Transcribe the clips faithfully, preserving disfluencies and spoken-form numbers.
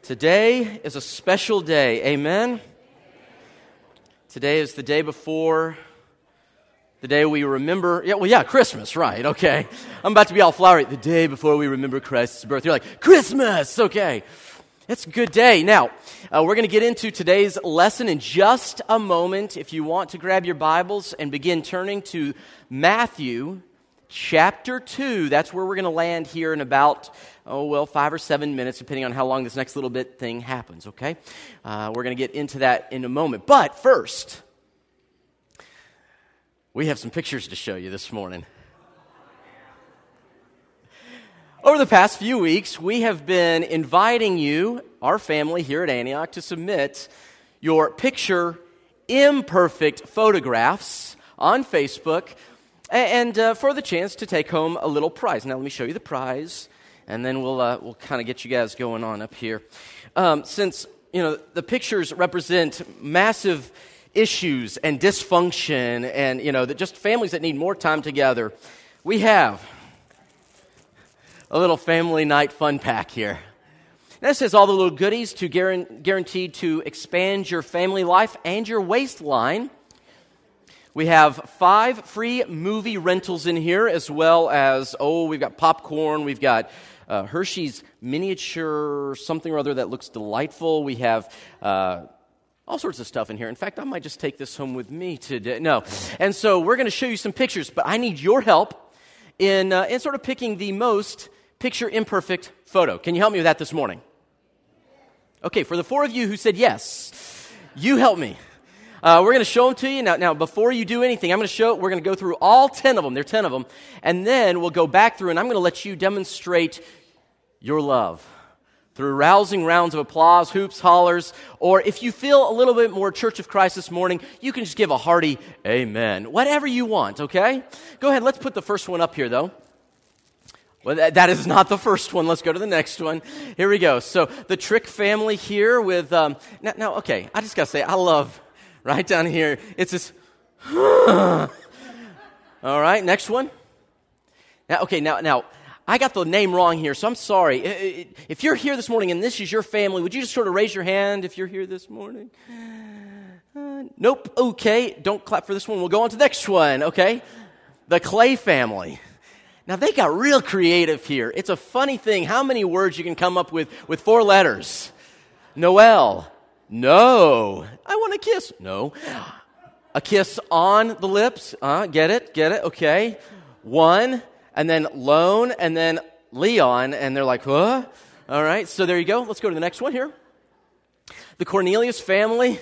Today is a special day, amen? Today is the day before the day we remember, yeah, well, yeah, Christmas, right, okay. I'm about to be all flowery, the day before we remember Christ's birth. You're like, Christmas, okay. It's a good day. Now, uh, we're going to get into today's lesson in just a moment. If you want to grab your Bibles and begin turning to Matthew chapter two, that's where we're going to land here in about, oh, well, five or seven minutes, depending on how long this next little bit thing happens, okay? Uh, we're going to get into that in a moment. But first, we have some pictures to show you this morning. Over the past few weeks, we have been inviting you, our family here at Antioch, to submit your picture imperfect photographs on Facebook and uh, for the chance to take home a little prize. Now, let me show you the prize, and then we'll uh, we'll kind of get you guys going on up here. Um, since, you know, the pictures represent massive issues and dysfunction and, you know, that just families that need more time together, we have a little family night fun pack here. Now, this has all the little goodies to guarantee, guaranteed to expand your family life and your waistline. We have five free movie rentals in here, as well as, oh, we've got popcorn, we've got uh, Hershey's miniature something or other that looks delightful. We have uh, all sorts of stuff in here. In fact, I might just take this home with me today. No. And so we're going to show you some pictures, but I need your help in, uh, in sort of picking the most picture imperfect photo. Can you help me with that this morning? Okay, for the four of you who said yes, you help me. Uh, we're going to show them to you. Now, now, before you do anything, I'm going to show, we're going to go through all ten of them. There are ten of them. And then we'll go back through, and I'm going to let you demonstrate your love through rousing rounds of applause, hoops, hollers, or if you feel a little bit more Church of Christ this morning, you can just give a hearty amen. Whatever you want, okay? Go ahead. Let's put the first one up here, though. Well, that, that is not the first one. Let's go to the next one. Here we go. So the Trick family here with, um, now, now, okay, I just got to say, I love... Right down here, it's this, all right, next one. Now, okay, now, now, I got the name wrong here, so I'm sorry. If you're here this morning and this is your family, would you just sort of raise your hand if you're here this morning? Uh, nope, okay, don't clap for this one. We'll go on to the next one, okay? The Clay family. Now, they got real creative here. It's a funny thing how many words you can come up with with four letters. Noel. No. I want a kiss. No. A kiss on the lips. Uh, get it? Get it? Okay. One, and then Lone, and then Leon, and they're like, huh? All right, so there you go. Let's go to the next one here. The Cornelius family.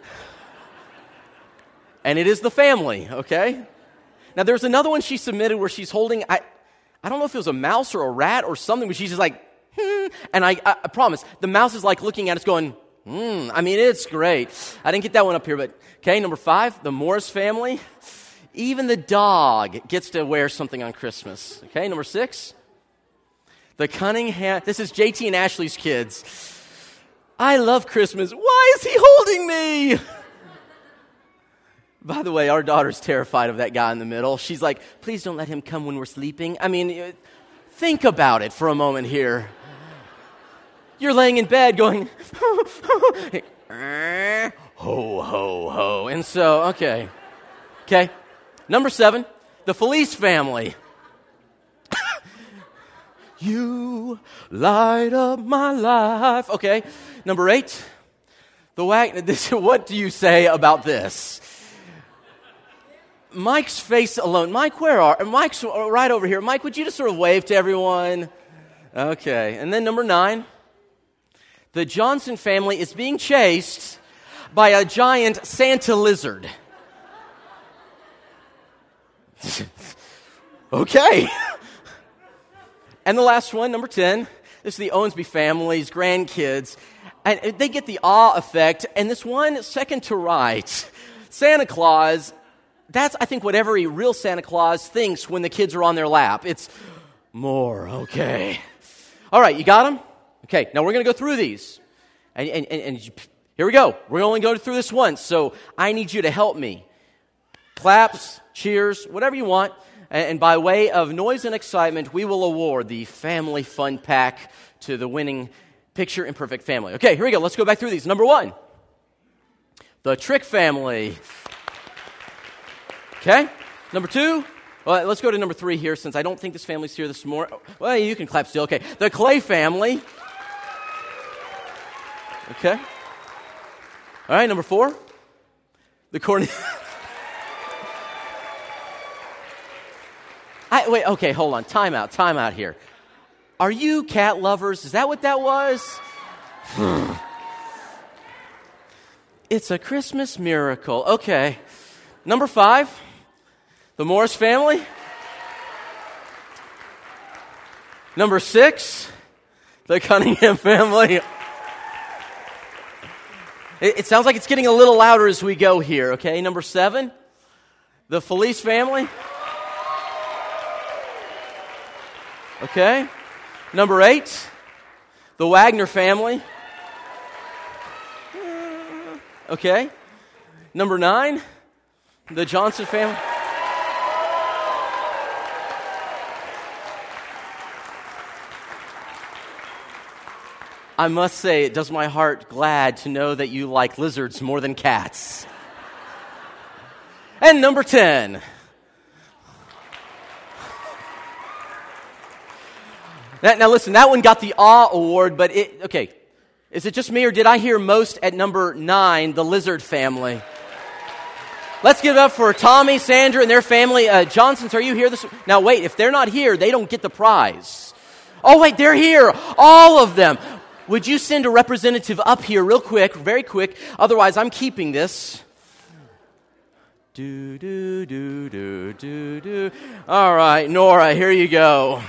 And it is the family, okay? Now, there's another one she submitted where she's holding, I, I don't know if it was a mouse or a rat or something, but she's just like, hmm. And I, I, I promise, the mouse is like looking at us going, Mm, I mean, it's great. I didn't get that one up here, but okay, number five, the Morris family. Even the dog gets to wear something on Christmas. Okay, number six, the Cunningham. This is J T and Ashley's kids. I love Christmas. Why is he holding me? By the way, our daughter's terrified of that guy in the middle. She's like, please don't let him come when we're sleeping. I mean, think about it for a moment here. You're laying in bed going, ho, ho, ho. And so, okay. Okay. Number seven, the Felice family. You light up my life. Okay. Number eight, the Wagner. This, what do you say about this? Mike's face alone. Mike, where are? Mike's right over here. Mike, would you just sort of wave to everyone? Okay. And then number nine. The Johnson family is being chased by a giant Santa lizard. Okay. And the last one, number ten, this is the Owensby family's grandkids. And they get the awe effect. And this one, second to right, Santa Claus, that's, I think, what every real Santa Claus thinks when the kids are on their lap. It's more, okay. All right, you got them? Okay, now we're going to go through these, and, and, and, and here we go. We're only going through this once, so I need you to help me. Claps, cheers, whatever you want, and, and by way of noise and excitement, we will award the Family Fun Pack to the winning Picture imperfect family. Okay, here we go. Let's go back through these. Number one, the Trick family. Okay, number two, well, let's go to number three here since I don't think this family's here this morning. Well, you can clap still. Okay, the Clay family. Okay. All right, number four, the Cornelius. I, wait, okay, hold on. Time out, time out here. Are you cat lovers? Is that what that was? It's a Christmas miracle. Okay. Number five, the Morris family. Number six, the Cunningham family. It, it sounds like it's getting a little louder as we go here, okay? Number seven, the Felice family. Okay. Number eight, the Wagner family. Okay. Number nine, the Johnson family. I must say, it does my heart glad to know that you like lizards more than cats. And number ten. Now, now listen, that one got the awe award, but it, okay, is it just me or did I hear most at number nine, the Lizard family? Let's give it up for Tommy, Sandra, and their family. Uh, Johnsons, are you here this? Now wait, if they're not here, they don't get the prize. Oh wait, they're here, all of them. Would you send a representative up here real quick, very quick? Otherwise, I'm keeping this. Do, do, do, do, do, do. All right, Nora, here you go.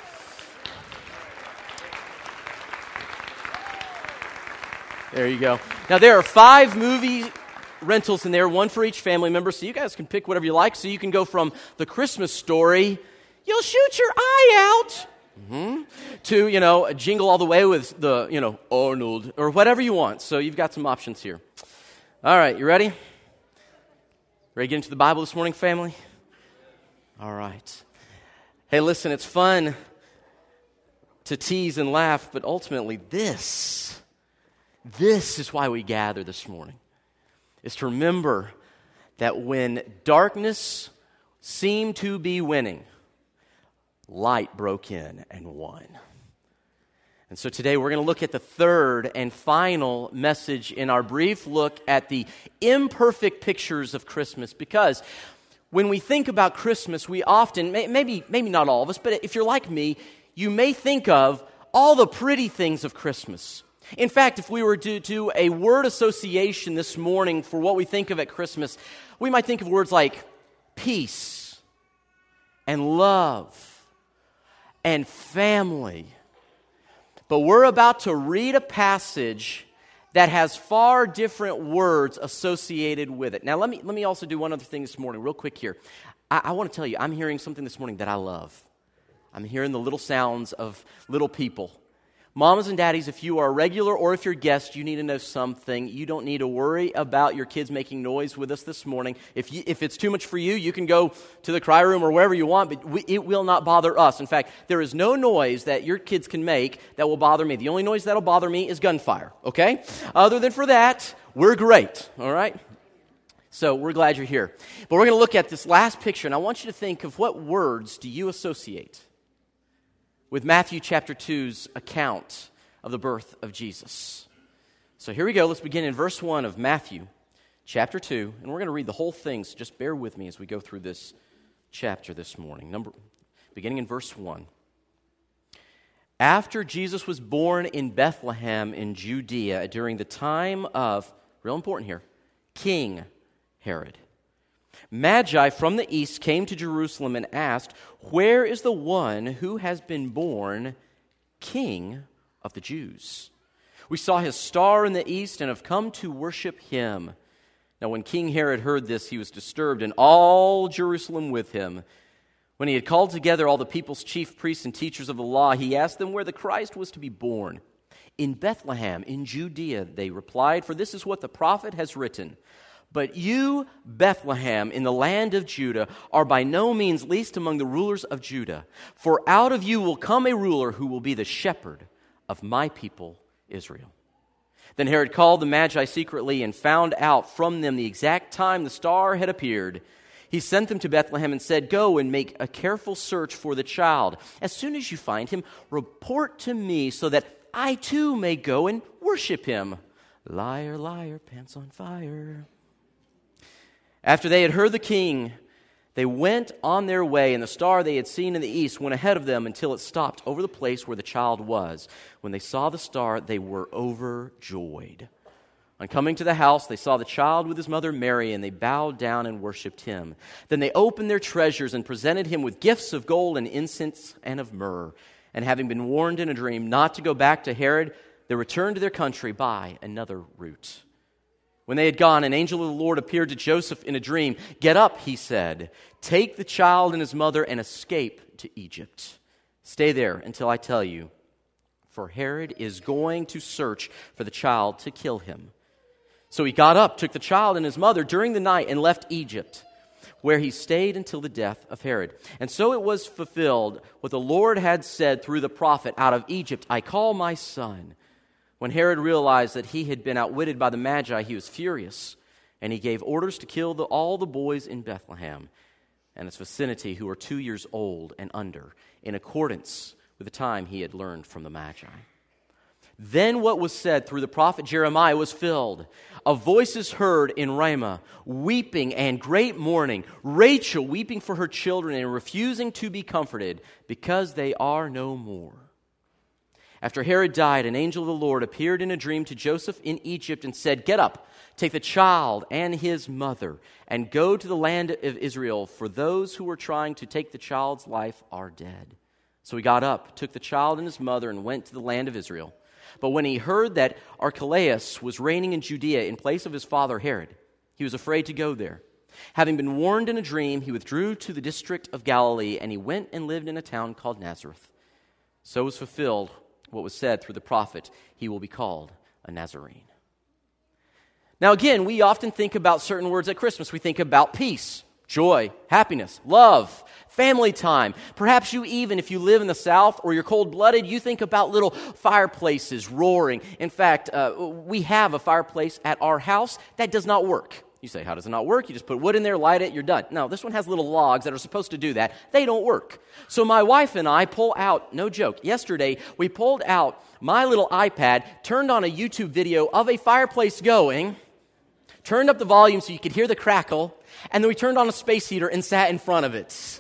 There you go. Now, there are five movie rentals in there, one for each family member, so you guys can pick whatever you like. So you can go from The Christmas Story, You'll Shoot Your Eye Out, mm-hmm, to, you know, Jingle All the Way with the, you know, Arnold, or whatever you want. So you've got some options here. All right, you ready? Ready to get into the Bible this morning, family? All right. Hey, listen, it's fun to tease and laugh, but ultimately this... This is why we gather this morning, is to remember that when darkness seemed to be winning, light broke in and won. And so today we're going to look at the third and final message in our brief look at the imperfect pictures of Christmas, because when we think about Christmas, we often, maybe, maybe not all of us, but if you're like me, you may think of all the pretty things of Christmas. In fact, if we were to do a word association this morning for what we think of at Christmas, we might think of words like peace and love and family. But we're about to read a passage that has far different words associated with it. Now, let me let me also do one other thing this morning, real quick here. I, I want to tell you, I'm hearing something this morning that I love. I'm hearing the little sounds of little people. Mamas and daddies, if you are a regular or if you're a guest, you need to know something. You don't need to worry about your kids making noise with us this morning. If you, if it's too much for you, you can go to the cry room or wherever you want, but we, it will not bother us. In fact, there is no noise that your kids can make that will bother me. The only noise that will bother me is gunfire, okay? Other than for that, we're great, all right? So we're glad you're here. But we're going to look at this last picture, and I want you to think of what words do you associate with Matthew chapter two's account of the birth of Jesus. So here we go. Let's begin in verse one of Matthew chapter two, and we're going to read the whole thing, so just bear with me as we go through this chapter this morning. Number, beginning in verse one. After Jesus was born in Bethlehem in Judea during the time of, real important here, King Herod, Magi from the east came to Jerusalem and asked, "Where is the one who has been born King of the Jews? We saw his star in the east and have come to worship him." Now when King Herod heard this, he was disturbed, and all Jerusalem with him. When he had called together all the people's chief priests and teachers of the law, he asked them where the Christ was to be born. "In Bethlehem, in Judea," they replied, "for this is what the prophet has written. But you, Bethlehem, in the land of Judah, are by no means least among the rulers of Judah. For out of you will come a ruler who will be the shepherd of my people, Israel. Then Herod called the Magi secretly and found out from them the exact time the star had appeared. He sent them to Bethlehem and said, "Go and make a careful search for the child. As soon as you find him, report to me so that I too may go and worship him." Liar, liar, pants on fire. After they had heard the king, they went on their way, and the star they had seen in the east went ahead of them until it stopped over the place where the child was. When they saw the star, they were overjoyed. On coming to the house, they saw the child with his mother Mary, and they bowed down and worshipped him. Then they opened their treasures and presented him with gifts of gold and incense and of myrrh. And having been warned in a dream not to go back to Herod, they returned to their country by another route. When they had gone, an angel of the Lord appeared to Joseph in a dream. "Get up," he said, "take the child and his mother and escape to Egypt. Stay there until I tell you, for Herod is going to search for the child to kill him." So he got up, took the child and his mother during the night, and left Egypt, where he stayed until the death of Herod. And so it was fulfilled what the Lord had said through the prophet, "Out of Egypt I call my son." When Herod realized that he had been outwitted by the Magi, he was furious, and he gave orders to kill the, all the boys in Bethlehem and its vicinity who were two years old and under, in accordance with the time he had learned from the Magi. Then what was said through the prophet Jeremiah was filled. A voice is heard in Ramah, weeping and great mourning, Rachel weeping for her children and refusing to be comforted, because they are no more. After Herod died, an angel of the Lord appeared in a dream to Joseph in Egypt and said, "Get up, take the child and his mother, and go to the land of Israel, for those who were trying to take the child's life are dead." So he got up, took the child and his mother, and went to the land of Israel. But when he heard that Archelaus was reigning in Judea in place of his father Herod, he was afraid to go there. Having been warned in a dream, he withdrew to the district of Galilee, and he went and lived in a town called Nazareth. So was fulfilled what was said through the prophet, "He will be called a Nazarene." Now again, we often think about certain words at Christmas. We think about peace, joy, happiness, love, family time. Perhaps you even, if you live in the South or you're cold-blooded, you think about little fireplaces roaring. In fact, uh, we have a fireplace at our house that does not work. You say, how does it not work? You just put wood in there, light it, you're done. No, this one has little logs that are supposed to do that. They don't work. So my wife and I pull out, no joke, yesterday we pulled out my little iPad, turned on a YouTube video of a fireplace going, turned up the volume so you could hear the crackle, and then we turned on a space heater and sat in front of it.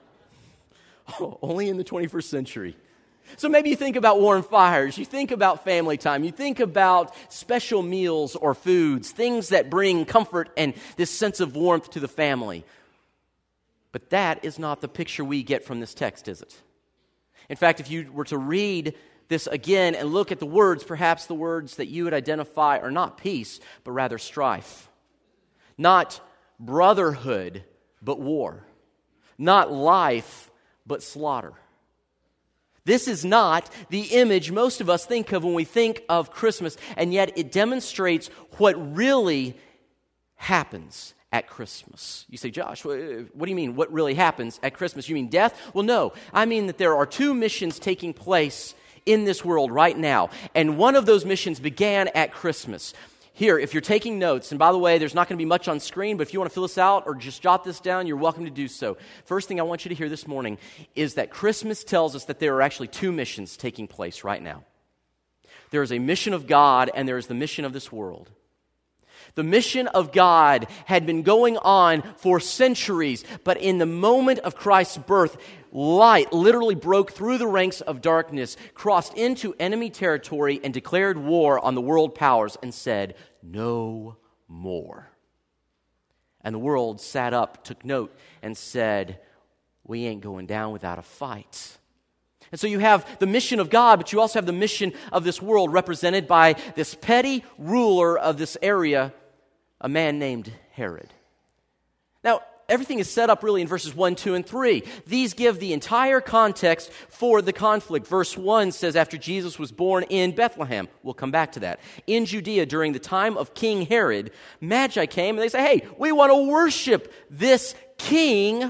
Oh, only in the twenty-first century. So maybe you think about warm fires, you think about family time, you think about special meals or foods, things that bring comfort and this sense of warmth to the family. But that is not the picture we get from this text, is it? In fact, if you were to read this again and look at the words, perhaps the words that you would identify are not peace, but rather strife. Not brotherhood, but war. Not life, but slaughter. This is not the image most of us think of when we think of Christmas, and yet it demonstrates what really happens at Christmas. You say, Josh, what do you mean, what really happens at Christmas? You mean death? Well, no. I mean that there are two missions taking place in this world right now, and one of those missions began at Christmas. Here, if you're taking notes, and by the way, there's not going to be much on screen, but if you want to fill this out or just jot this down, you're welcome to do so. First thing I want you to hear this morning is that Christmas tells us that there are actually two missions taking place right now. There is a mission of God, and there is the mission of this world. The mission of God had been going on for centuries, but in the moment of Christ's birth, light literally broke through the ranks of darkness, crossed into enemy territory, and declared war on the world powers and said, "No more." And the world sat up, took note, and said, "We ain't going down without a fight." And so you have the mission of God, but you also have the mission of this world represented by this petty ruler of this area, a man named Herod. Now, everything is set up really in verses one, two, and three. These give the entire context for the conflict. Verse one says, after Jesus was born in Bethlehem, we'll come back to that, in Judea during the time of King Herod, Magi came and they say, hey, we want to worship this king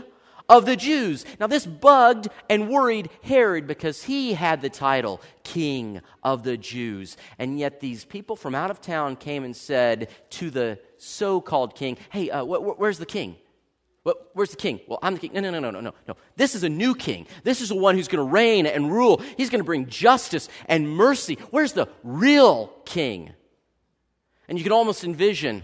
of the Jews. Now this bugged and worried Herod because he had the title King of the Jews. And yet these people from out of town came and said to the so-called king, hey, uh, wh- wh- where's the king? What, where's the king? Well, I'm the king. No, no, no, no, no, no, no. This is a new king. This is the one who's going to reign and rule. He's going to bring justice and mercy. Where's the real king? And you can almost envision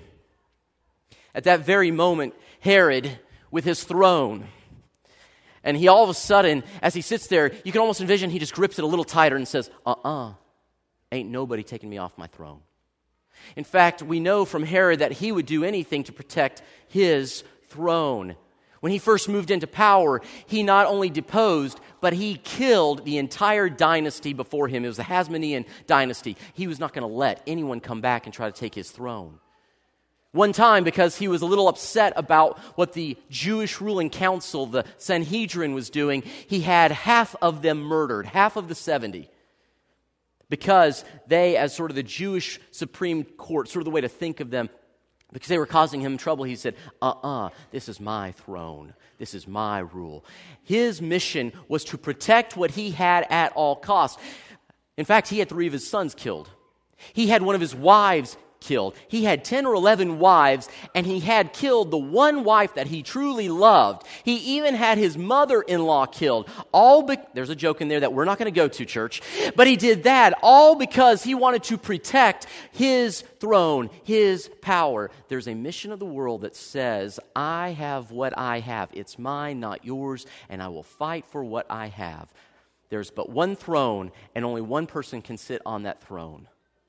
at that very moment Herod with his throne. And he all of a sudden, as he sits there, you can almost envision he just grips it a little tighter and says, uh-uh, ain't nobody taking me off my throne. In fact, we know from Herod that he would do anything to protect his throne. When he first moved into power, he not only deposed, but he killed the entire dynasty before him. It was the Hasmonean dynasty. He was not going to let anyone come back and try to take his throne. One time, because he was a little upset about what the Jewish ruling council, the Sanhedrin, was doing, he had half of them murdered, half of the seventy. Because they, as sort of the Jewish Supreme Court, sort of the way to think of them, because they were causing him trouble, he said, uh-uh, this is my throne. This is my rule. His mission was to protect what he had at all costs. In fact, he had three of his sons killed. He had one of his wives killed. He had ten or eleven wives, and he had killed the one wife that he truly loved. He even had his mother-in-law killed. All be- There's a joke in there that we're not going to go to, church. But he did that all because he wanted to protect his throne, his power. There's a mission of the world that says, I have what I have. It's mine, not yours, and I will fight for what I have. There's but one throne, and only one person can sit on that throne.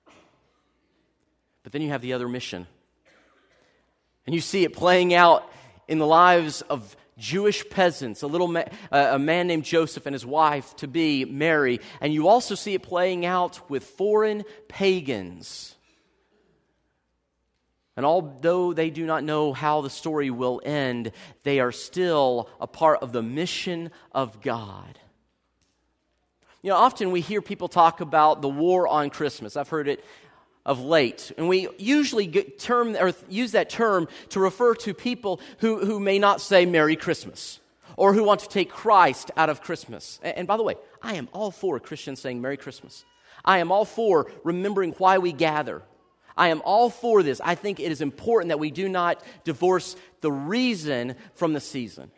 But then you have the other mission. And you see it playing out in the lives of Jewish peasants, a little ma- uh, a man named Joseph and his wife to be Mary. And you also see it playing out with foreign pagans. And although they do not know how the story will end, they are still a part of the mission of God. You know, often we hear people talk about the war on Christmas. I've heard it of late. And we usually get term or use that term to refer to people who, who may not say Merry Christmas or who want to take Christ out of Christmas. And, and by the way, I am all for Christians saying Merry Christmas. I am all for remembering why we gather. I am all for this. I think it is important that we do not divorce the reason from the season.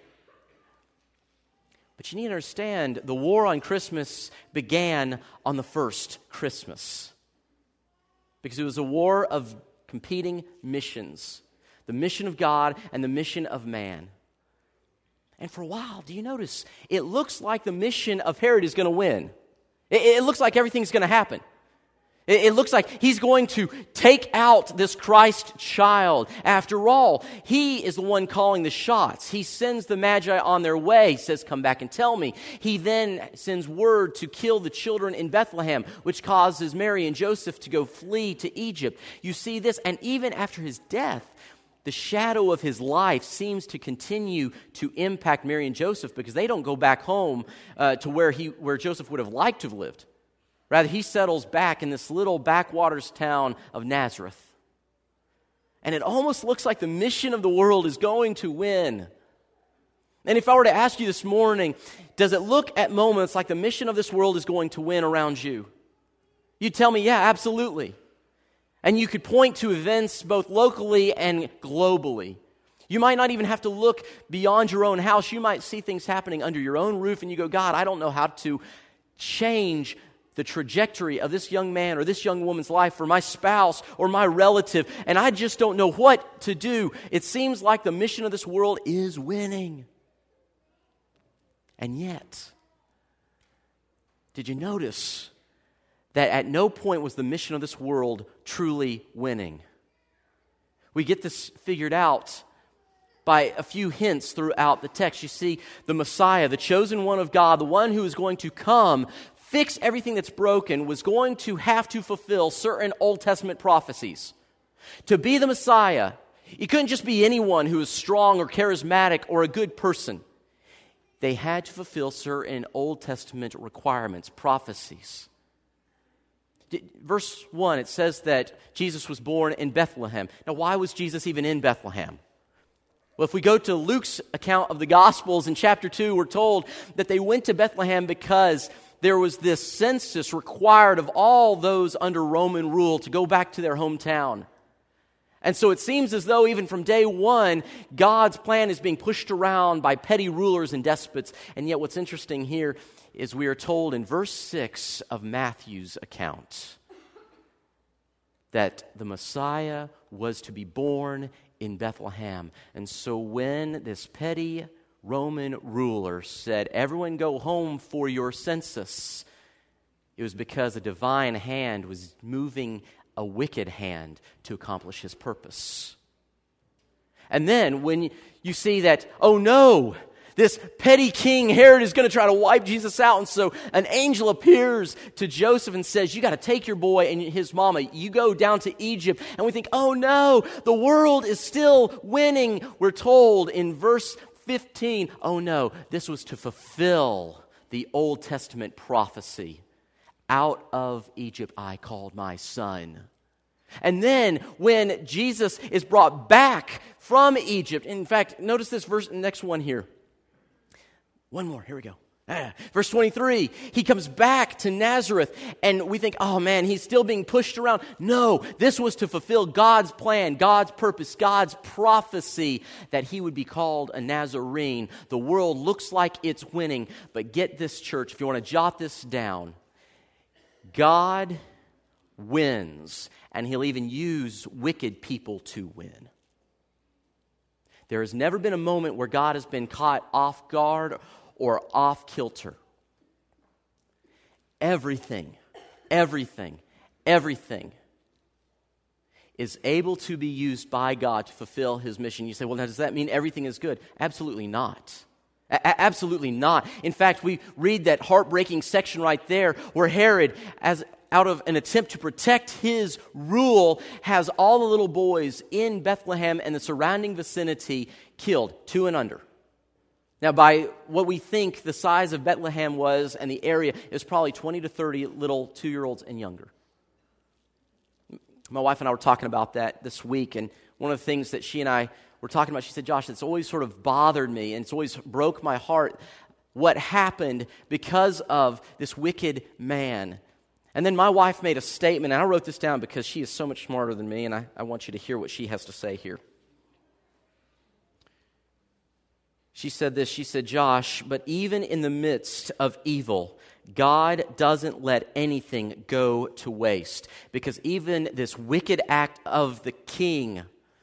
But you need to understand, the war on Christmas began on the first Christmas. Because it was a war of competing missions. The mission of God and the mission of man. And for a while, do you notice, it looks like the mission of Herod is going to win. It, it looks like everything's going to happen. It, it looks like he's going to take out this Christ child. After all, he is the one calling the shots. He sends the Magi on their way. He says, come back and tell me. He then sends word to kill the children in Bethlehem, which causes Mary and Joseph to go flee to Egypt. You see this, and even after his death, the shadow of his life seems to continue to impact Mary and Joseph because they don't go back home uh, to where he, where Joseph would have liked to have lived. Rather, he settles back in this little backwaters town of Nazareth. And it almost looks like the mission of the world is going to win. And if I were to ask you this morning, does it look at moments like the mission of this world is going to win around you? You'd tell me, yeah, absolutely. And you could point to events both locally and globally. You might not even have to look beyond your own house. You might see things happening under your own roof and you go, God, I don't know how to change the trajectory of this young man or this young woman's life or my spouse or my relative, and I just don't know what to do. It seems like the mission of this world is winning. And yet, did you notice that at no point was the mission of this world truly winning? We get this figured out by a few hints throughout the text. You see, the Messiah, the chosen one of God, the one who is going to come, fix everything that's broken, was going to have to fulfill certain Old Testament prophecies. To be the Messiah, he couldn't just be anyone who was strong or charismatic or a good person. They had to fulfill certain Old Testament requirements, prophecies. Verse one, it says that Jesus was born in Bethlehem. Now, why was Jesus even in Bethlehem? Well, if we go to Luke's account of the Gospels in chapter two, we're told that they went to Bethlehem because there was this census required of all those under Roman rule to go back to their hometown. And so it seems as though even from day one, God's plan is being pushed around by petty rulers and despots. And yet what's interesting here is we are told in verse six of Matthew's account that the Messiah was to be born in Bethlehem. And so when this petty Roman ruler said, "Everyone go home for your census," it was because a divine hand was moving a wicked hand to accomplish his purpose. And then when you see that, oh no, this petty king Herod is going to try to wipe Jesus out, and so an angel appears to Joseph and says, you got to take your boy and his mama, you go down to Egypt. And we think, oh no, the world is still winning. We're told in verse fifteen, oh no, this was to fulfill the Old Testament prophecy. Out of Egypt I called my son. And then when Jesus is brought back from Egypt, in fact, notice this verse, next one here. One more, here we go. Ah, verse twenty-three, he comes back to Nazareth, and we think, oh man, he's still being pushed around. No, this was to fulfill God's plan, God's purpose, God's prophecy that he would be called a Nazarene. The world looks like it's winning, but get this, church, if you want to jot this down, God wins, and he'll even use wicked people to win. There has never been a moment where God has been caught off guard or off kilter. Everything, everything, everything is able to be used by God to fulfill his mission. You say, well, now does that mean everything is good? Absolutely not. A- absolutely not. In fact, we read that heartbreaking section right there where Herod, as out of an attempt to protect his rule, has all the little boys in Bethlehem and the surrounding vicinity killed, two and under. Now, by what we think the size of Bethlehem was and the area, is probably twenty to thirty little two-year-olds and younger. My wife and I were talking about that this week, and one of the things that she and I were talking about, she said, Josh, it's always sort of bothered me, and it's always broke my heart what happened because of this wicked man. And then my wife made a statement, and I wrote this down because she is so much smarter than me, and I, I want you to hear what she has to say here. She said this, she said, Josh, but even in the midst of evil, God doesn't let anything go to waste, because even this wicked act of the king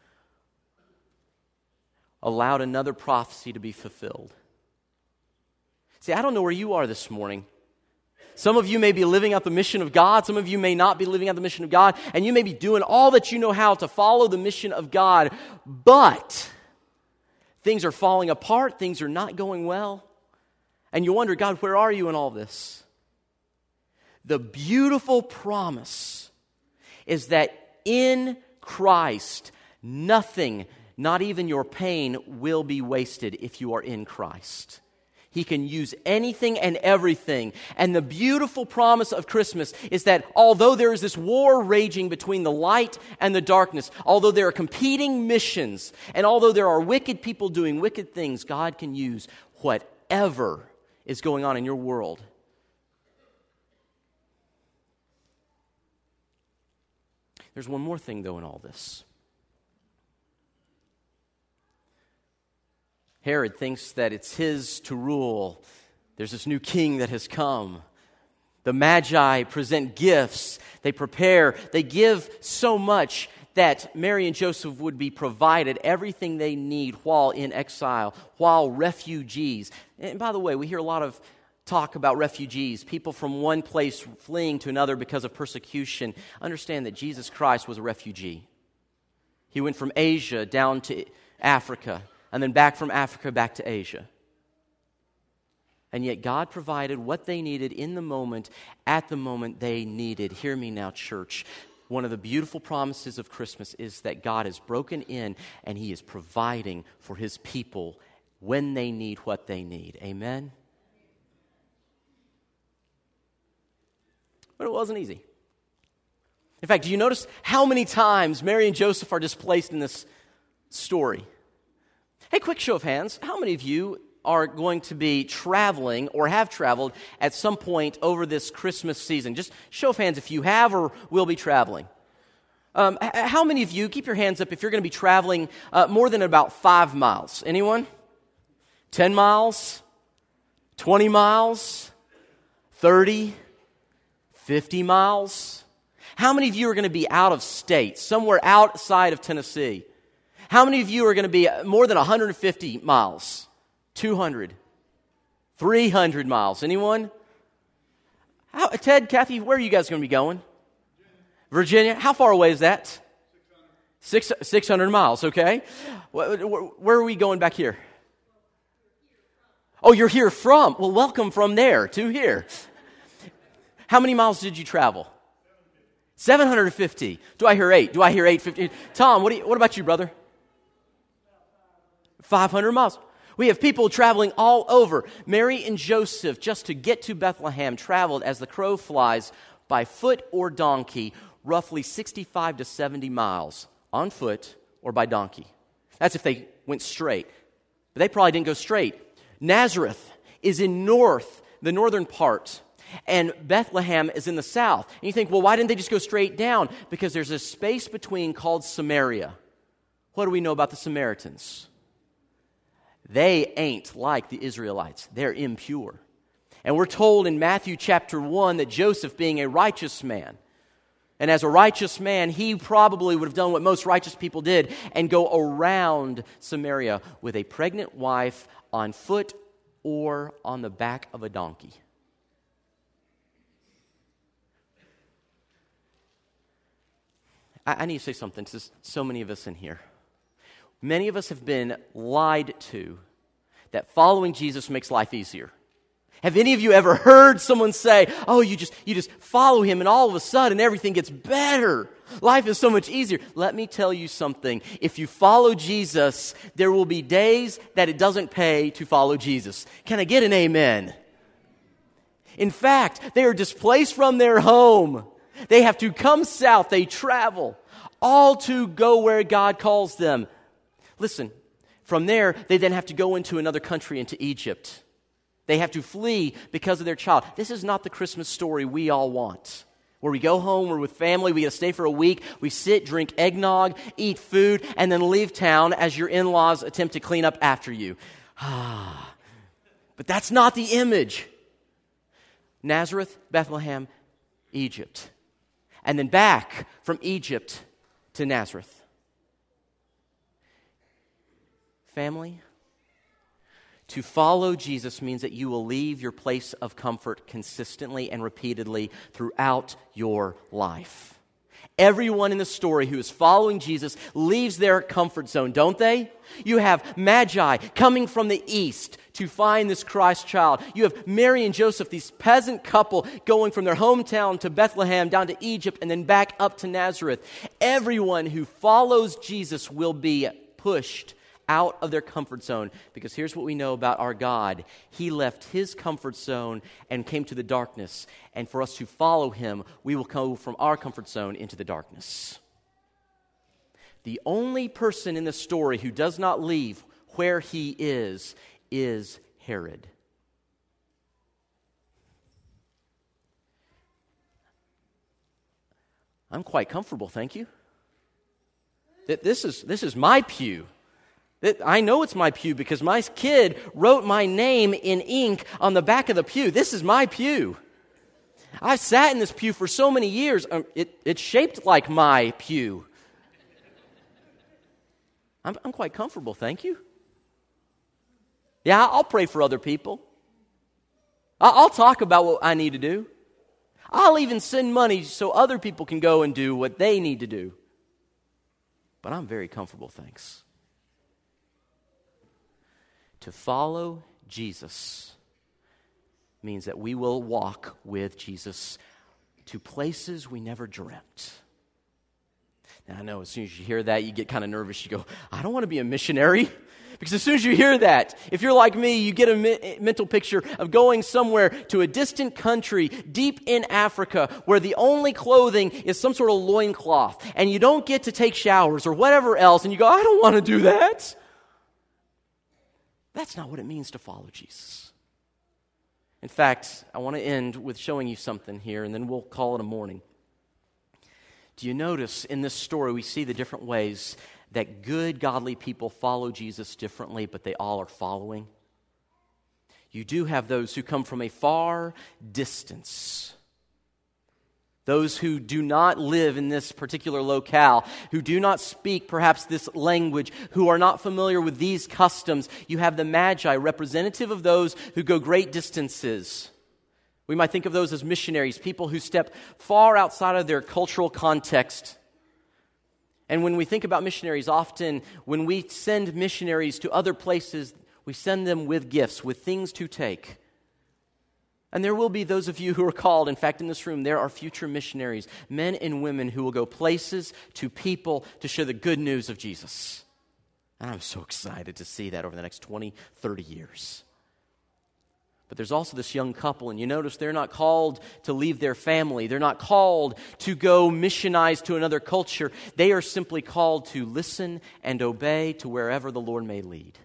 allowed another prophecy to be fulfilled. See, I don't know where you are this morning. Some of you may be living out the mission of God. Some of you may not be living out the mission of God. And you may be doing all that you know how to follow the mission of God. But things are falling apart. Things are not going well. And you wonder, God, where are you in all this? The beautiful promise is that in Christ, nothing, not even your pain, will be wasted if you are in Christ. He can use anything and everything. And the beautiful promise of Christmas is that although there is this war raging between the light and the darkness, although there are competing missions, and although there are wicked people doing wicked things, God can use whatever is going on in your world. There's one more thing, though, in all this. Herod thinks that it's his to rule. There's this new king that has come. The Magi present gifts. They prepare. They give so much that Mary and Joseph would be provided everything they need while in exile, while refugees. And by the way, we hear a lot of talk about refugees, people from one place fleeing to another because of persecution. Understand that Jesus Christ was a refugee. He went from Asia down to Africa, and then back from Africa back to Asia. And yet God provided what they needed in the moment, at the moment they needed. Hear me now, church. One of the beautiful promises of Christmas is that God has broken in and He is providing for His people when they need what they need. Amen? But it wasn't easy. In fact, do you notice how many times Mary and Joseph are displaced in this story? Hey, quick show of hands. How many of you are going to be traveling or have traveled at some point over this Christmas season? Just show of hands if you have or will be traveling. Um, how many of you, keep your hands up if you're going to be traveling uh, more than about five miles? Anyone? ten miles? twenty miles? thirty? fifty miles? How many of you are going to be out of state, somewhere outside of Tennessee? How many of you are going to be more than one hundred fifty miles? two hundred? three hundred miles? Anyone? How, Ted, Kathy, where are you guys going to be going? Virginia. How far away is that? Six, 600 miles, okay. Where, where are we going back here? Oh, you're here from. Well, welcome from there to here. How many miles did you travel? seven hundred fifty. Do I hear eight? Do I hear eight fifty? Tom, what, do you, what about you, brother? five hundred miles. We have people traveling all over. Mary and Joseph, just to get to Bethlehem, traveled as the crow flies by foot or donkey, roughly sixty-five to seventy miles on foot or by donkey. That's if they went straight. But they probably didn't go straight. Nazareth is in north, the northern part, and Bethlehem is in the south. And you think, well, why didn't they just go straight down? Because there's a space between called Samaria. What do we know about the Samaritans? They ain't like the Israelites. They're impure. And we're told in Matthew chapter one that Joseph, being a righteous man, and as a righteous man, he probably would have done what most righteous people did and go around Samaria with a pregnant wife on foot or on the back of a donkey. I, I need to say something to so many of us in here. Many of us have been lied to that following Jesus makes life easier. Have any of you ever heard someone say, oh, you just you just follow him and all of a sudden everything gets better. Life is so much easier. Let me tell you something. If you follow Jesus, there will be days that it doesn't pay to follow Jesus. Can I get an amen? In fact, they are displaced from their home. They have to come south. They travel, all to go where God calls them. Listen, from there, they then have to go into another country, into Egypt. They have to flee because of their child. This is not the Christmas story we all want, where we go home, we're with family, we get to stay for a week, we sit, drink eggnog, eat food, and then leave town as your in-laws attempt to clean up after you. Ah, but that's not the image. Nazareth, Bethlehem, Egypt. And then back from Egypt to Nazareth. Family, to follow Jesus means that you will leave your place of comfort consistently and repeatedly throughout your life. Everyone in the story who is following Jesus leaves their comfort zone, don't they? You have Magi coming from the east to find this Christ child. You have Mary and Joseph, these peasant couple, going from their hometown to Bethlehem, down to Egypt, and then back up to Nazareth. Everyone who follows Jesus will be pushed out of their comfort zone, because here's what we know about our God. He left his comfort zone and came to the darkness, and for us to follow him, we will go from our comfort zone into the darkness. The only person in the story who does not leave where he is, is Herod. I'm quite comfortable, thank you. This is, this is my pew. I know it's my pew because my kid wrote my name in ink on the back of the pew. This is my pew. I sat in this pew for so many years. Um, it, it's shaped like my pew. I'm, I'm quite comfortable, thank you. Yeah, I'll pray for other people. I'll, I'll talk about what I need to do. I'll even send money so other people can go and do what they need to do. But I'm very comfortable, thanks. To follow Jesus means that we will walk with Jesus to places we never dreamt. Now, I know as soon as you hear that, you get kind of nervous. You go, I don't want to be a missionary. Because as soon as you hear that, if you're like me, you get a me- mental picture of going somewhere to a distant country deep in Africa where the only clothing is some sort of loincloth and you don't get to take showers or whatever else, and you go, I don't want to do that. That's not what it means to follow Jesus. In fact, I want to end with showing you something here, and then we'll call it a morning. Do you notice in this story we see the different ways that good, godly people follow Jesus differently, but they all are following? You do have those who come from a far distance. Those who do not live in this particular locale, who do not speak perhaps this language, who are not familiar with these customs. You have the Magi, representative of those who go great distances. We might think of those as missionaries, people who step far outside of their cultural context. And when we think about missionaries, often when we send missionaries to other places, we send them with gifts, with things to take. And there will be those of you who are called. In fact, in this room, there are future missionaries, men and women who will go places to people to share the good news of Jesus. And I'm so excited to see that over the next twenty, thirty years. But there's also this young couple, and you notice they're not called to leave their family. They're not called to go missionize to another culture. They are simply called to listen and obey to wherever the Lord may lead.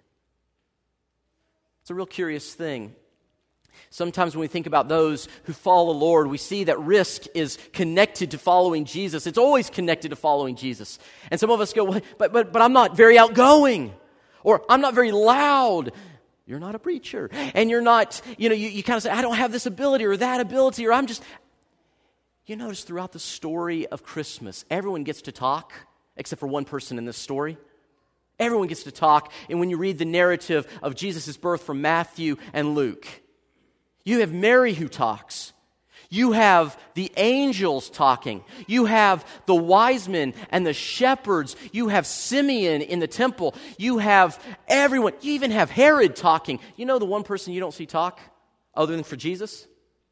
It's a real curious thing. Sometimes when we think about those who follow the Lord, we see that risk is connected to following Jesus. It's always connected to following Jesus. And some of us go, well, but, but, but I'm not very outgoing, or I'm not very loud. You're not a preacher. And you're not, you know, you, you kind of say, I don't have this ability or that ability, or I'm just... You notice throughout the story of Christmas, everyone gets to talk, except for one person in this story. Everyone gets to talk. And when you read the narrative of Jesus' birth from Matthew and Luke, you have Mary who talks. You have the angels talking. You have the wise men and the shepherds. You have Simeon in the temple. You have everyone. You even have Herod talking. You know the one person you don't see talk, other than for Jesus,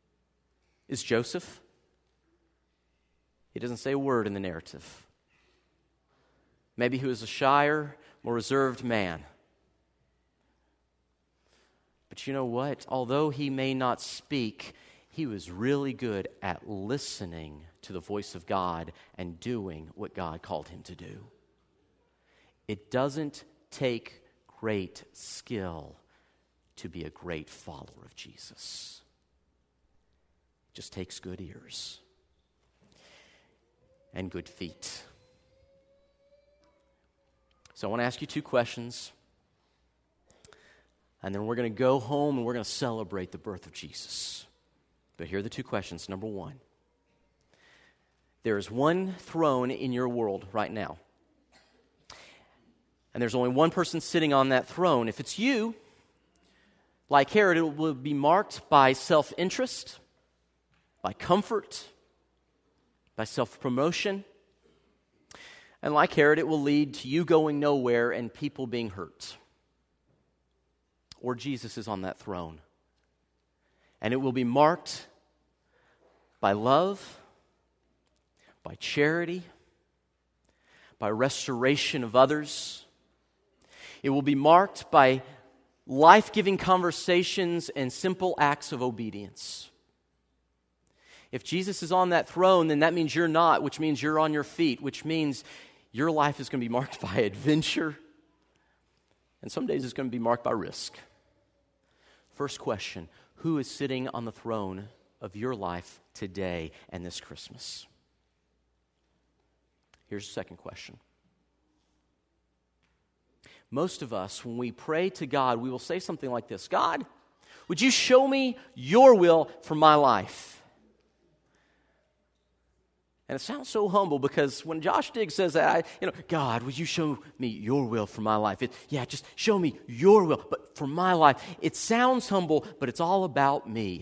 is Joseph. He doesn't say a word in the narrative. Maybe he was a shyer, more reserved man. But you know what? Although he may not speak, he was really good at listening to the voice of God and doing what God called him to do. It doesn't take great skill to be a great follower of Jesus. It just takes good ears and good feet. So I want to ask you two questions. And then we're going to go home and we're going to celebrate the birth of Jesus. But here are the two questions. Number one, there is one throne in your world right now. And there's only one person sitting on that throne. If it's you, like Herod, it will be marked by self-interest, by comfort, by self-promotion. And like Herod, it will lead to you going nowhere and people being hurt. Or Jesus is on that throne. And it will be marked by love, by charity, by restoration of others. It will be marked by life-giving conversations and simple acts of obedience. If Jesus is on that throne, then that means you're not, which means you're on your feet, which means your life is going to be marked by adventure. And some days it's going to be marked by risk. First question, who is sitting on the throne of your life today and this Christmas? Here's the second question. Most of us, when we pray to God, we will say something like this: God, would you show me your will for my life? And it sounds so humble, because when Josh Diggs says that, I, you know, God, would you show me your will for my life? It, yeah, just show me your will, but for my life. It sounds humble, but it's all about me.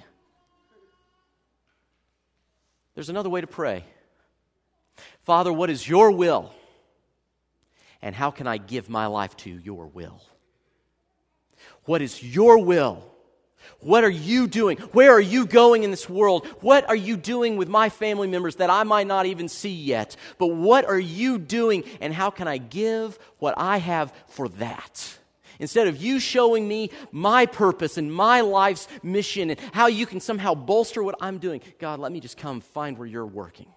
There's another way to pray. Father, what is your will? And how can I give my life to your will? What is your will? What are you doing? Where are you going in this world? What are you doing with my family members that I might not even see yet? But what are you doing, and how can I give what I have for that? Instead of you showing me my purpose and my life's mission and how you can somehow bolster what I'm doing, God, let me just come find where you're working.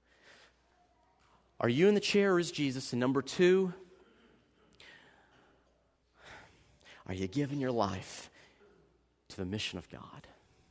Are you in the chair, or is Jesus? And number two, Are you giving your life to the mission of God?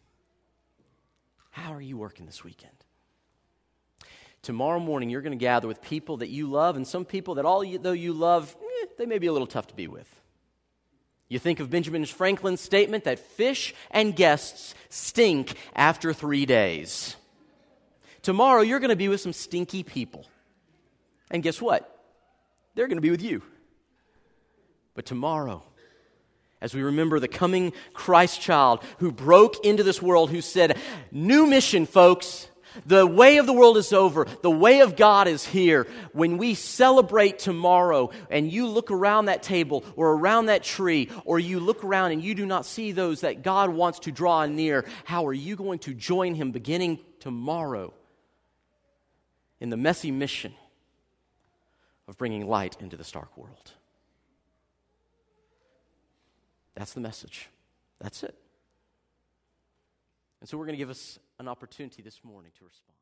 How are you working this weekend? Tomorrow morning, you're going to gather with people that you love, and some people that although you love, eh, they may be a little tough to be with. You think of Benjamin Franklin's statement that fish and guests stink after three days. Tomorrow, you're going to be with some stinky people. And guess what? They're going to be with you. But tomorrow, as we remember the coming Christ child who broke into this world, who said, new mission, folks. The way of the world is over. The way of God is here. When we celebrate tomorrow and you look around that table or around that tree, or you look around and you do not see those that God wants to draw near, how are you going to join Him beginning tomorrow in the messy mission of bringing light into this dark world? That's the message. That's it. And so we're going to give us an opportunity this morning to respond.